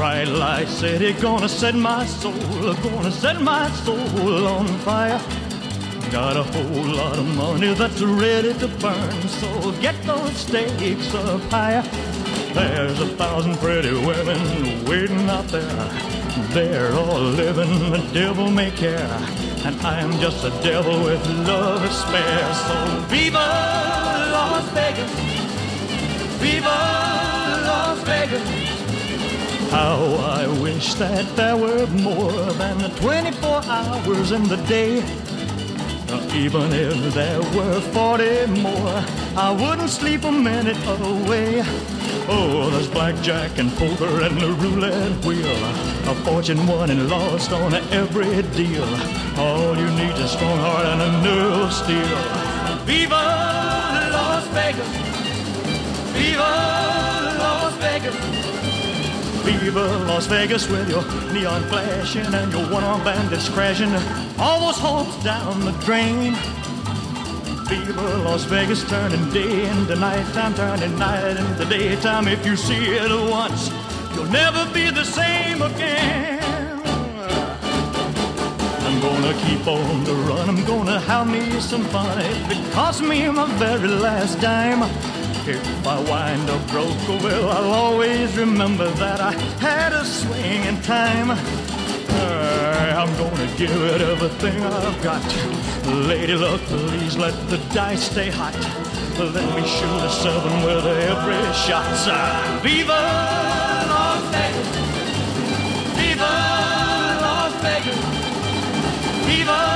Bright light city, gonna set my soul, gonna set my soul on fire. Got a whole lot of money that's ready to burn, so get those stakes up higher. There's 1,000 pretty women waiting out there. They're all living the devil may care, and I am just a devil with love to spare. So viva Las Vegas, viva Las Vegas. How I wish that there were more than 24 hours in the day. Even if there were 40 more, I wouldn't sleep a minute away. Oh, there's blackjack and poker and the roulette wheel, a fortune won and lost on every deal. All you need is a strong heart and a nerve of steel. Viva Las Vegas, viva Las Vegas, viva Las Vegas, with your neon flashing and your one-armed bandits crashing all those hopes down the drain. Viva Las Vegas, turning day into nighttime, turning night into daytime. If you see it once, you'll never be the same again. I'm gonna keep on the run, I'm gonna have me some fun. If it costs me my very last dime, if I wind up broke, well, I'll always remember that I had a swing in time. I'm gonna give it everything I've got. Lady luck, please let the dice stay hot. Let me shoot a 7 with every shot. Viva Las Vegas, viva Las Vegas, viva